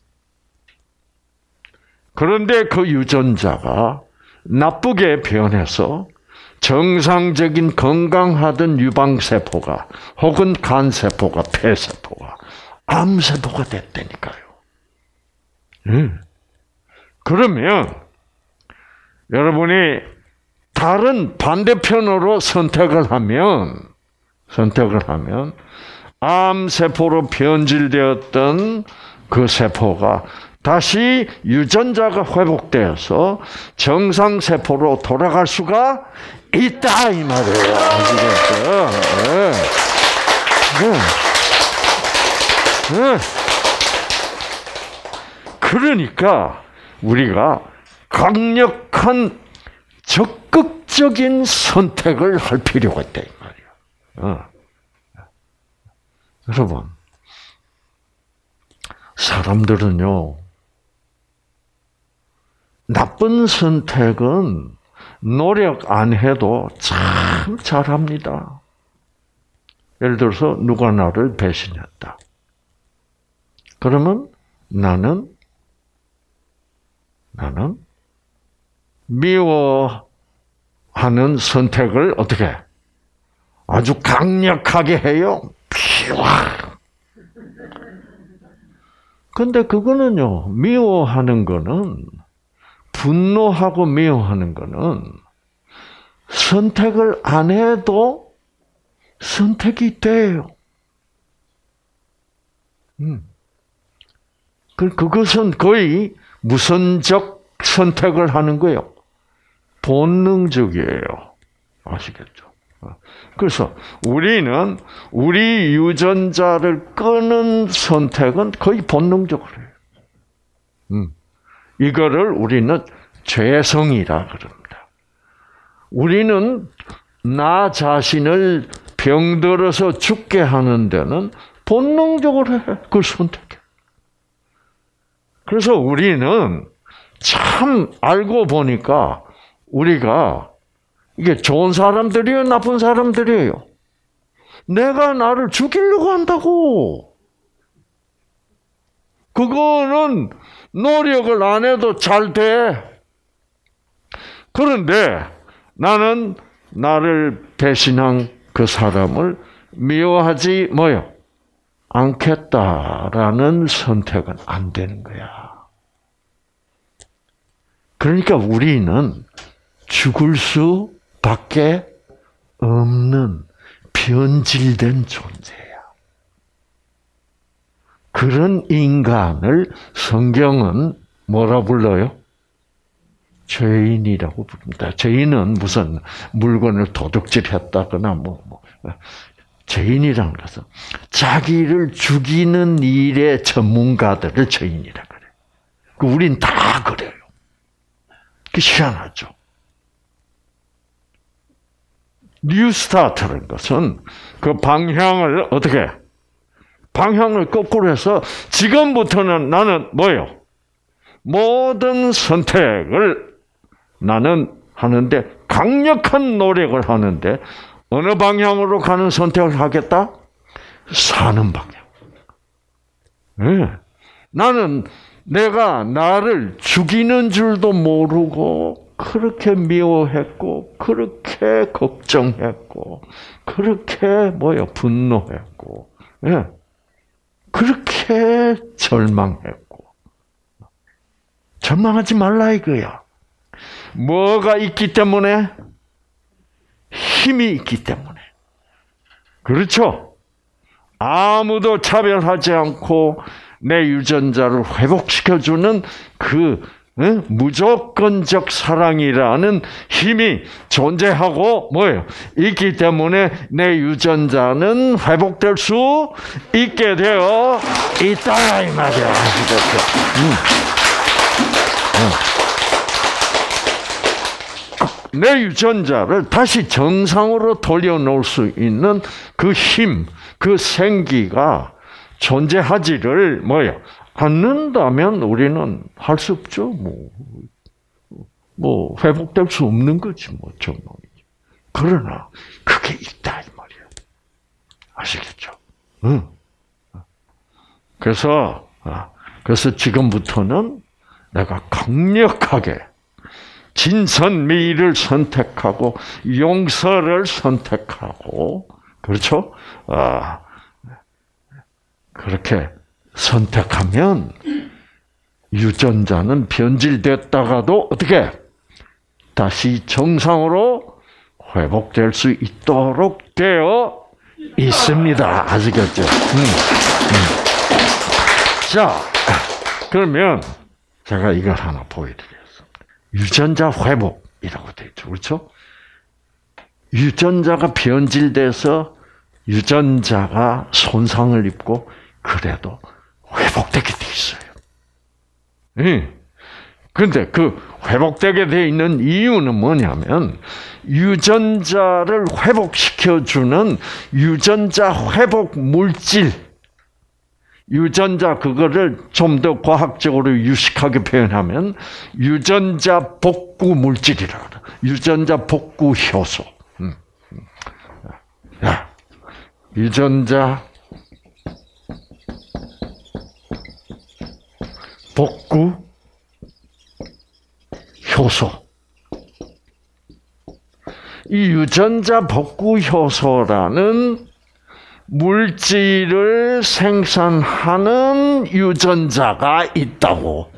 그런데 그 유전자가 나쁘게 변해서 정상적인 건강하던 유방세포가 혹은 간세포가 폐세포가 암세포가 됐다니까요. 음. 그러면 여러분이 다른 반대편으로 선택을 하면 선택을 하면 암세포로 변질되었던 그 세포가 다시 유전자가 회복되어서 정상세포로 돌아갈 수가 있다 이 말이에요. 아시겠죠? 네. 네. 네. 그러니까 우리가 강력한 적극적인 선택을 할 필요가 있다 이 말이에요. 어. 여러분, 사람들은요, 나쁜 선택은 노력 안 해도 참 잘합니다. 예를 들어서 누가 나를 배신했다. 그러면 나는 나는 미워하는 선택을 어떻게 아주 강력하게 해요. 피와. 근데 그거는요, 미워하는 거는 분노하고 미워하는 거는 선택을 안 해도 선택이 돼요. 음. 그것은 거의 무선적 선택을 하는 거예요. 본능적이에요. 아시겠죠? 그래서 우리는 우리 유전자를 끄는 선택은 거의 본능적으로 해요. 음. 이거를 우리는 죄성이라 그럽니다. 우리는 나 자신을 병들어서 죽게 하는 데는 본능적으로 해. 그걸 선택해. 그래서 우리는 참 알고 보니까 우리가 이게 좋은 사람들이에요, 나쁜 사람들이에요. 내가 나를 죽이려고 한다고. 그거는 노력을 안 해도 잘 돼. 그런데 나는 나를 배신한 그 사람을 미워하지 뭐요? 않겠다라는 선택은 안 되는 거야. 그러니까 우리는 죽을 수밖에 없는 변질된 존재야. 그런 인간을 성경은 뭐라 불러요? 죄인이라고 부릅니다. 죄인은 무슨 물건을 도둑질했다거나 뭐, 뭐. 죄인이라는 것은 자기를 죽이는 일의 전문가들을 죄인이라 그래. 우린 다 그래요. 그 희한하죠. 뉴스타트라는 것은 그 방향을 어떻게 방향을 거꾸로 해서 지금부터는 나는 뭐예요? 모든 선택을 나는 하는데 강력한 노력을 하는데 어느 방향으로 가는 선택을 하겠다? 사는 방향. 네. 나는 내가 나를 죽이는 줄도 모르고 그렇게 미워했고 그렇게 걱정했고 그렇게 뭐요 분노했고 네. 그렇게 절망했고 절망하지 말라 이거야. 뭐가 있기 때문에? 힘이 있기 때문에. 그렇죠? 아무도 차별하지 않고 내 유전자를 회복시켜주는 그 응? 무조건적 사랑이라는 힘이 존재하고 뭐예요? 있기 때문에 내 유전자는 회복될 수 있게 되어 있다 이 말이야. 응. 응. 내 유전자를 다시 정상으로 돌려놓을 수 있는 그 힘, 그 생기가 존재하지를 뭐예요? 않는다면 우리는 할 수 없죠. 뭐, 뭐 회복될 수 없는 거지 뭐 정말. 그러나 그게 있다 이 말이에요. 아시겠죠? 응. 그래서 그래서 지금부터는 내가 강력하게 진선미를 선택하고 용서를 선택하고 그렇죠? 아, 그렇게 선택하면 유전자는 변질됐다가도 어떻게 다시 정상으로 회복될 수 있도록 되어 있습니다. 아시겠죠? 음, 음. 자, 그러면 제가 이걸 하나 보여드리겠습니다. 유전자 회복이라고 되어 있죠. 그렇죠? 유전자가 변질돼서 유전자가 손상을 입고 그래도 회복되게 돼 있어요. 예. 근데 그 회복되게 돼 있는 이유는 뭐냐면 유전자를 회복시켜주는 유전자 회복 물질, 유전자 그거를 좀 더 과학적으로 유식하게 표현하면 유전자 복구 물질이라고 그래요. 유전자 복구 효소. 음. 야, 유전자 복구 효소. 이 유전자 복구 효소라는 물질을 생산하는 유전자가 있다고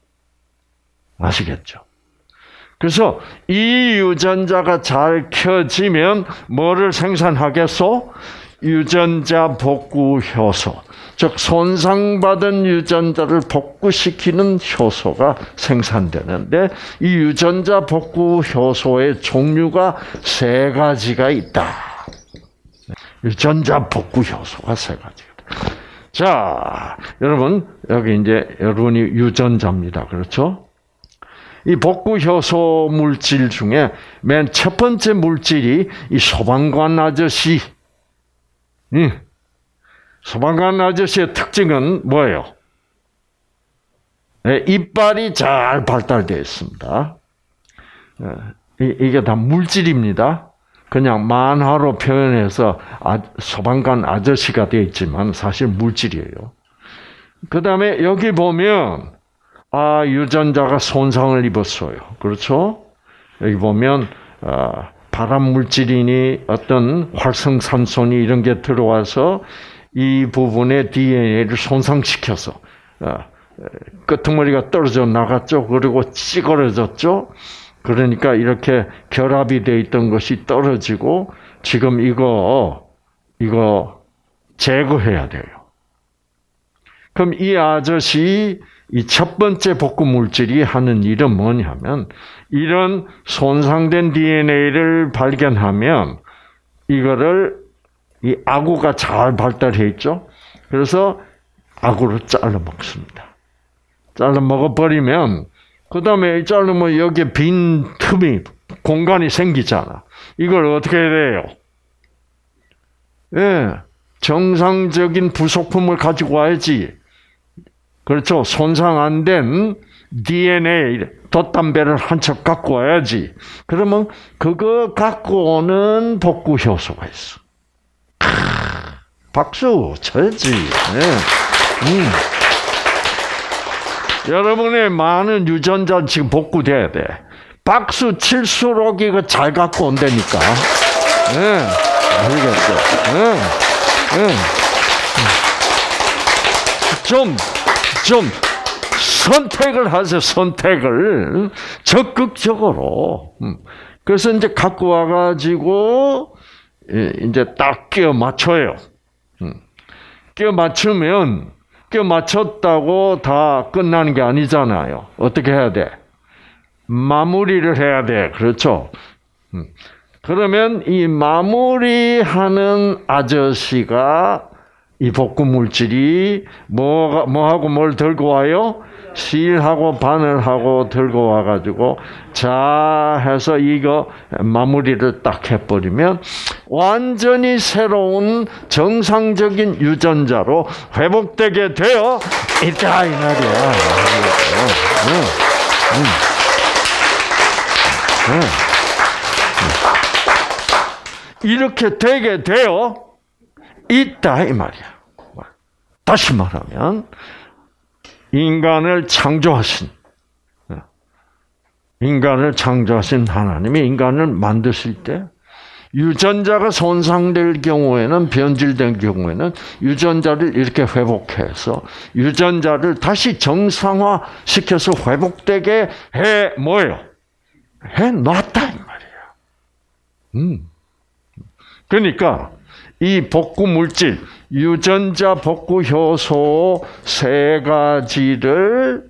아시겠죠? 그래서 이 유전자가 잘 켜지면 뭐를 생산하겠소? 유전자 복구 효소. 즉 손상받은 유전자를 복구시키는 효소가 생산되는데 이 유전자 복구 효소의 종류가 세 가지가 있다. 유전자 복구 효소가 세 가지가 있다. 자, 여러분 여기 이제 여러분이 유전자입니다. 그렇죠? 이 복구 효소 물질 중에 맨 첫 번째 물질이 이 소방관 아저씨. 응. 소방관 아저씨의 특징은 뭐예요? 네, 이빨이 잘 발달되어 있습니다. 이게 다 물질입니다. 그냥 만화로 표현해서 소방관 아저씨가 되어 있지만 사실 물질이에요. 그 다음에 여기 보면 아 유전자가 손상을 입었어요. 그렇죠? 여기 보면 아, 발암 물질이니 어떤 활성산소니 이런 게 들어와서 이 부분의 디엔에이를 손상시켜서 끄트머리가 떨어져 나갔죠. 그리고 찌그러졌죠. 그러니까 이렇게 결합이 돼 있던 것이 떨어지고 지금 이거 이거 제거해야 돼요. 그럼 이 아저씨 이 첫 번째 복구 물질이 하는 일은 뭐냐면 이런 손상된 디엔에이를 발견하면 이거를 이 아구가 잘 발달해 있죠. 그래서 아구를 잘라 먹습니다. 잘라 먹어버리면 그 다음에 자르면 여기에 빈 틈이 공간이 생기잖아. 이걸 어떻게 해야 돼요? 예, 정상적인 부속품을 가지고 와야지. 그렇죠. 손상 안 된 디엔에이, 돛담배를 한 척 갖고 와야지. 그러면 그거 갖고 오는 복구 효소가 있어. 크, 박수 쳐야지. 네. 음. 여러분의 많은 유전자 지금 복구돼야 돼. 박수 칠수록 이거 잘 갖고 온다니까. 네. 알겠죠? 네. 네. 좀, 좀 선택을 하세요. 선택을 적극적으로. 그래서 이제 갖고 와가지고 이제 딱 끼워 맞춰요. 끼워 맞추면 끼워 맞췄다고 다 끝나는 게 아니잖아요. 어떻게 해야 돼? 마무리를 해야 돼. 그렇죠? 그러면 이 마무리하는 아저씨가 이 복구 물질이 뭐가 뭐하고 뭘 들고 와요? 실하고 바늘하고 들고 와가지고 자 해서 이거 마무리를 딱 해버리면 완전히 새로운 정상적인 유전자로 회복되게 되어 있다 이 말이야. 응, 응, 응. 이렇게 되게 되어 있다 이 말이야. 다시 말하면 인간을 창조하신 인간을 창조하신 하나님이 인간을 만드실 때 유전자가 손상될 경우에는 변질된 경우에는 유전자를 이렇게 회복해서 유전자를 다시 정상화시켜서 회복되게 해 뭐예요? 해 놨다 이 말이야. 음. 그러니까 이 복구 물질, 유전자 복구 효소 세 가지를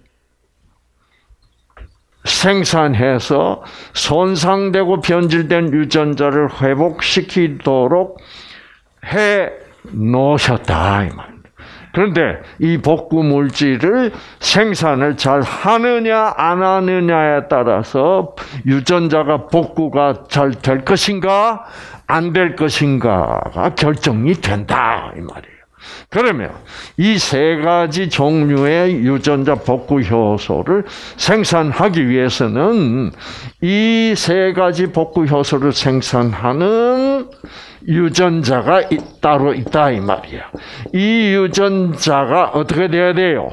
생산해서 손상되고 변질된 유전자를 회복시키도록 해 놓으셨다 이 말입니다. 그런데 이 복구 물질을 생산을 잘 하느냐 안 하느냐에 따라서 유전자가 복구가 잘 될 것인가 안 될 것인가가 결정이 된다 이 말이에요. 그러면 이 세 가지 종류의 유전자 복구 효소를 생산하기 위해서는 이 세 가지 복구 효소를 생산하는 유전자가 따로 있다 이 말이야. 이 유전자가 어떻게 돼야 돼요?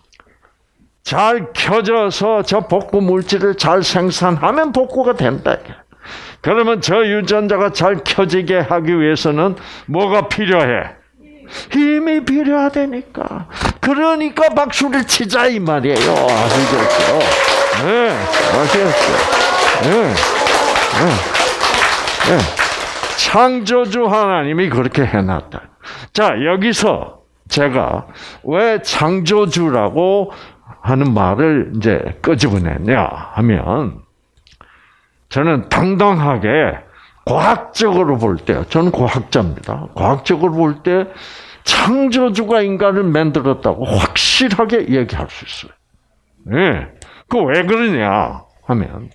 잘 켜져서 저 복구 물질을 잘 생산하면 복구가 된다. 그러면 저 유전자가 잘 켜지게 하기 위해서는 뭐가 필요해? 힘이 필요하다니까. 그러니까 박수를 치자 이 말이에요. 아시겠죠? 네, 아시겠죠? 네, 네, 네. 창조주 하나님이 그렇게 해놨다. 자, 여기서 제가 왜 창조주라고 하는 말을 이제 끄집어냈냐 하면, 저는 당당하게 과학적으로 볼 때, 저는 과학자입니다. 과학적으로 볼 때 창조주가 인간을 만들었다고 확실하게 얘기할 수 있어요. 네. 그 왜 그러냐 하면,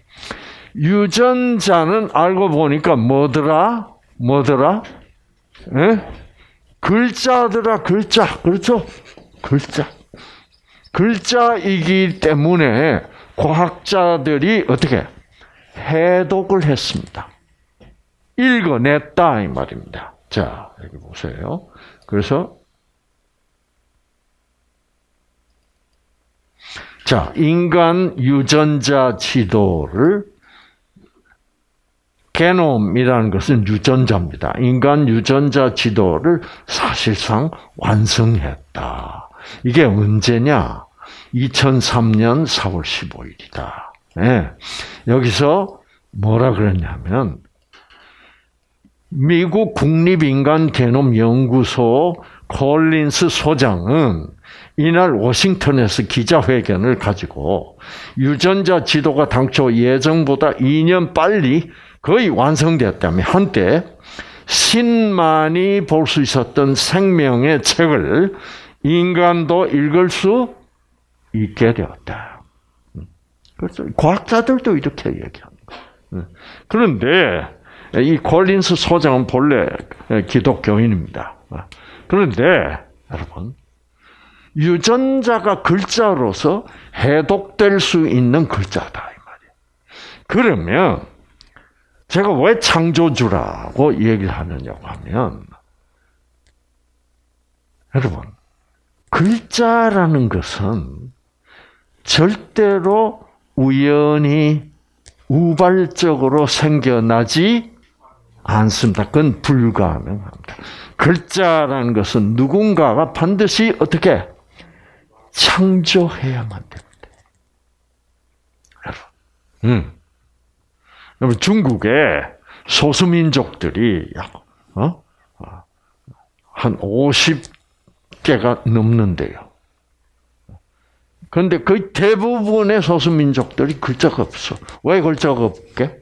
유전자는 알고 보니까 뭐더라? 뭐더라? 네? 글자더라, 글자. 그렇죠? 글자. 글자이기 때문에 과학자들이 어떻게 해독을 했습니다. 읽어냈다 이 말입니다. 자, 여기 보세요. 그래서 자, 인간 유전자 지도를 게놈이라는 것은 유전자입니다. 인간 유전자 지도를 사실상 완성했다. 이게 언제냐? 이천삼 년 사월 십오일이다. 네. 여기서 뭐라 그랬냐면 미국 국립인간게놈연구소 콜린스 소장은 이날 워싱턴에서 기자회견을 가지고 유전자 지도가 당초 예정보다 이 년 빨리 거의 완성되었다며 한때 신만이 볼 수 있었던 생명의 책을 인간도 읽을 수 있게 되었다. 그래서 과학자들도 이렇게 얘기하는 거예요. 그런데 이 콜린스 소장은 본래 기독교인입니다. 그런데 여러분, 유전자가 글자로서 해독될 수 있는 글자다 이 말이에요. 그러면 제가 왜 창조주라고 얘기를 하느냐고 하면, 여러분, 글자라는 것은 절대로 우연히 우발적으로 생겨나지 않습니다. 그건 불가능합니다. 글자라는 것은 누군가가 반드시 어떻게 창조해야만 됩니다. 음. 여러분, 중국의 소수민족들이 약, 어? 한 오십 개가 넘는데요. 그런데 거의 대부분의 소수민족들이 글자가 없어. 왜 글자가 없게?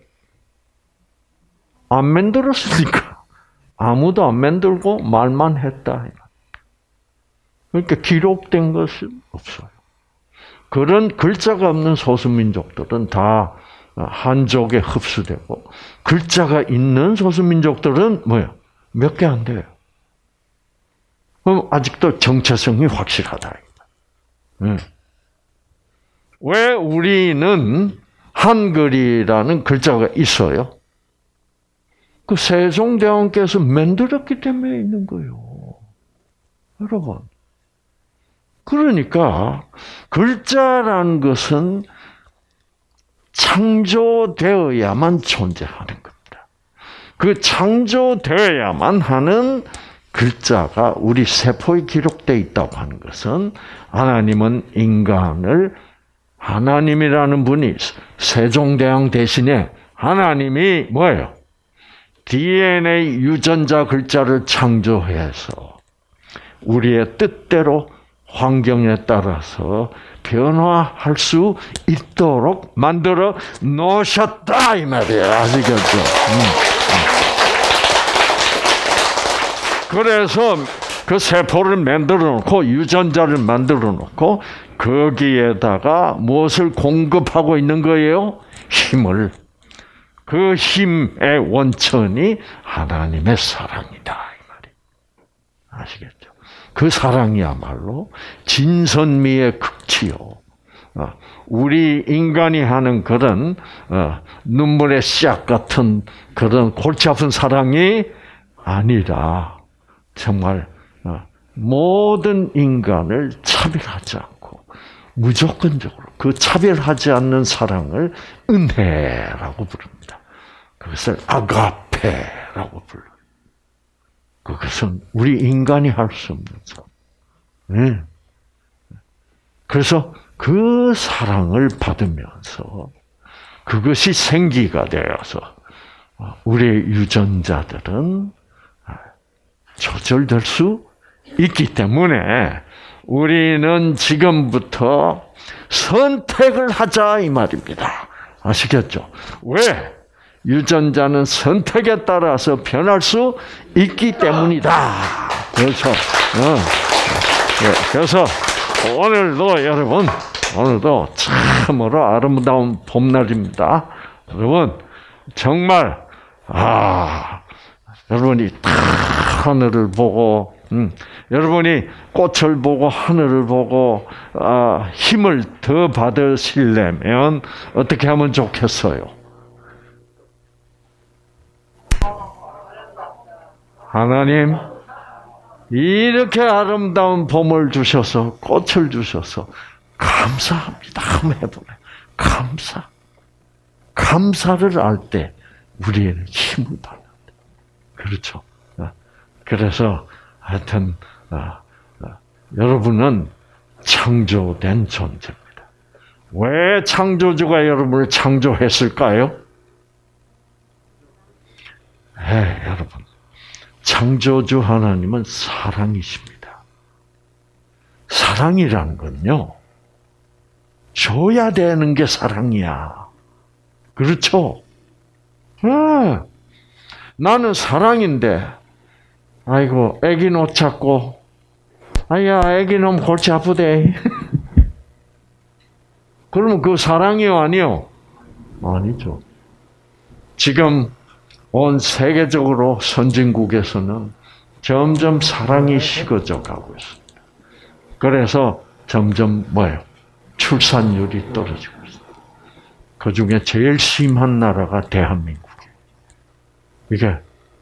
안 만들었으니까. 아무도 안 만들고 말만 했다. 그러니까 기록된 것은 없어요. 그런 글자가 없는 소수민족들은 다 한족에 흡수되고, 글자가 있는 소수민족들은 뭐예요? 몇 개 안 돼요. 그럼 아직도 정체성이 확실하다. 응. 왜 우리는 한글이라는 글자가 있어요? 그 세종대왕께서 만들었기 때문에 있는 거예요. 여러분. 그러니까 글자라는 것은 창조되어야만 존재하는 겁니다. 그 창조되어야만 하는 글자가 우리 세포에 기록되어 있다고 하는 것은, 하나님은 인간을, 하나님이라는 분이 세종대왕 대신에 하나님이 뭐예요? 디엔에이 유전자 글자를 창조해서 우리의 뜻대로 환경에 따라서 변화할 수 있도록 만들어 놓으셨다 이 말이에요. 아시겠죠? 음. 그래서 그 세포를 만들어 놓고 유전자를 만들어 놓고 거기에다가 무엇을 공급하고 있는 거예요? 힘을. 그 힘의 원천이 하나님의 사랑이다 이 말이에요. 아시겠죠? 그 사랑이야말로 진선미의 극치요. 우리 인간이 하는 그런 눈물의 씨앗 같은 그런 골치 아픈 사랑이 아니라 정말 모든 인간을 차별하지 않고 무조건적으로 그 차별하지 않는 사랑을 은혜라고 부릅니다. 그것을 아가페라고 불러요. 그것은 우리 인간이 할 수 없는 사랑. 네. 그래서 그 사랑을 받으면서 그것이 생기가 되어서 우리의 유전자들은 조절될 수 있기 때문에 우리는 지금부터 선택을 하자 이 말입니다. 아시겠죠? 왜? 유전자는 선택에 따라서 변할 수 있기 때문이다. 그렇죠. 어. 그래서 오늘도 여러분, 오늘도 참으로 아름다운 봄날입니다. 여러분, 정말 아, 여러분이 다 하늘을 보고, 음, 여러분이 꽃을 보고 하늘을 보고 아, 힘을 더 받으시려면 어떻게 하면 좋겠어요? 하나님, 이렇게 아름다운 봄을 주셔서 꽃을 주셔서 감사합니다. 한번 해보래. 감사. 감사를 할 때 우리에는 힘을 받는다. 그렇죠. 그래서 하여튼 여러분은 창조된 존재입니다. 왜 창조주가 여러분을 창조했을까요? 네, 여러분. 창조주 하나님은 사랑이십니다. 사랑이라는 건요, 줘야 되는 게 사랑이야. 그렇죠? 아, 나는 사랑인데, 아이고, 애기 놓 찾고, 아야, 애기 너무 골치 아프대. 그러면 그 사랑이요, 아니요? 아니죠. 지금 온 세계적으로 선진국에서는 점점 사랑이 식어져 가고 있습니다. 그래서 점점 뭐예요? 출산율이 떨어지고 있습니다. 그 중에 제일 심한 나라가 대한민국이에요. 이게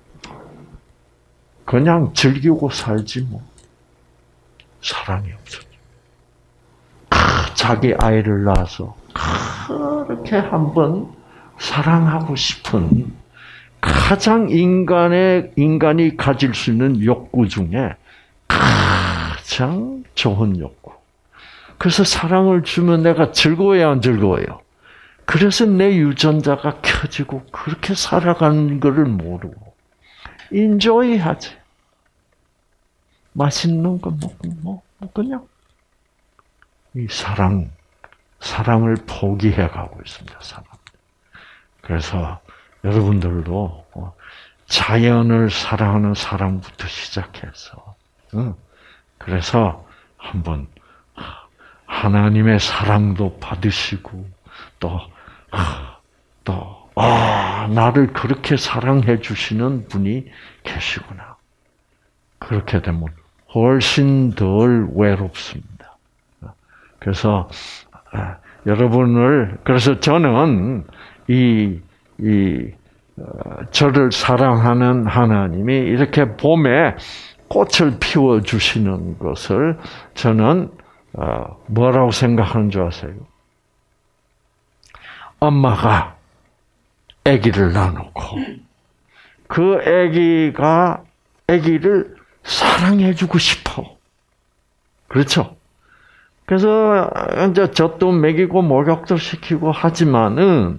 그냥 즐기고 살지 뭐. 사랑이 없어져. 자기 아이를 낳아서 그렇게 한번 사랑하고 싶은 가장 인간의 인간이 가질 수 있는 욕구 중에 가장 좋은 욕구. 그래서 사랑을 주면 내가 즐거워야 안 즐거워요. 그래서 내 유전자가 켜지고 그렇게 살아가는 것을 모르고 인조이 하지. 맛있는 거 먹고 뭐, 뭐 그냥 이 사랑 사랑을 포기해 가고 있습니다. 사람. 그래서 여러분들도 자연을 사랑하는 사랑부터 시작해서, 그래서 한번 하나님의 사랑도 받으시고 또 또 아, 나를 그렇게 사랑해 주시는 분이 계시구나. 그렇게 되면 훨씬 덜 외롭습니다. 그래서 아, 여러분을 그래서 저는 이 이 저를 사랑하는 하나님이 이렇게 봄에 꽃을 피워 주시는 것을 저는 뭐라고 생각하는 줄 아세요? 엄마가 아기를 낳아놓고 그 아기가 아기를 사랑해주고 싶어. 그렇죠? 그래서 이제 젖도 먹이고 목욕도 시키고 하지만은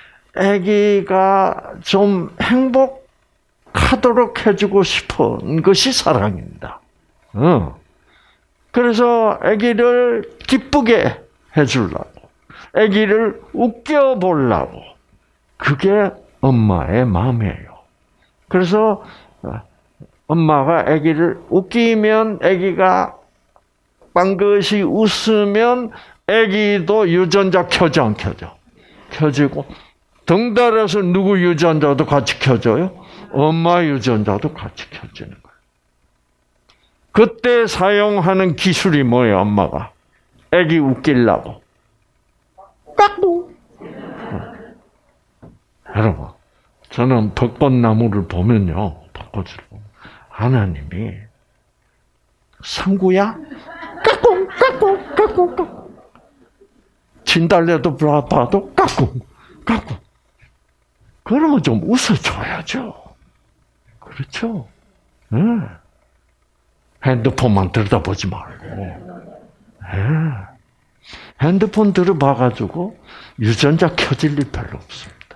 아기가 좀 행복하도록 해주고 싶은 것이 사랑입니다. 어. 그래서 아기를 기쁘게 해주려고, 아기를 웃겨보려고, 그게 엄마의 마음이에요. 그래서 엄마가 아기를 웃기면 아기가 빵긋이 웃으면 아기도 유전자 켜져 안 켜져? 켜지고 덩달아서 누구 유전자도 같이 켜져요? 엄마 유전자도 같이 켜지는 거예요. 그때 사용하는 기술이 뭐예요, 엄마가? 아기 웃기려고. 까꿍. 여러분, 저는 벚꽃나무를 보면요, 벚꽃을 보면 하나님이 상구야? 까꿍, 까꿍, 까꿍, 까꿍. 진달래도 봐도 까꿍, 까꿍. 그러면 좀 웃어줘야죠. 그렇죠? 네. 핸드폰만 들여다보지 말고. 네. 핸드폰 들어봐가지고 유전자 켜질 일 별로 없습니다.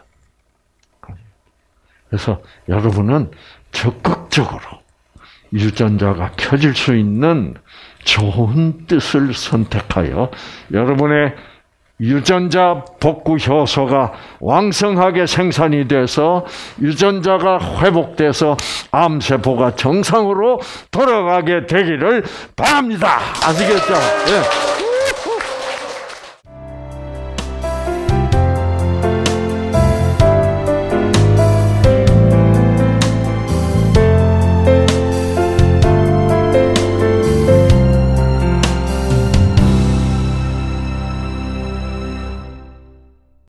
그래서 여러분은 적극적으로 유전자가 켜질 수 있는 좋은 뜻을 선택하여 여러분의 유전자 복구 효소가 왕성하게 생산이 돼서 유전자가 회복돼서 암세포가 정상으로 돌아가게 되기를 바랍니다. 아시겠죠? 예.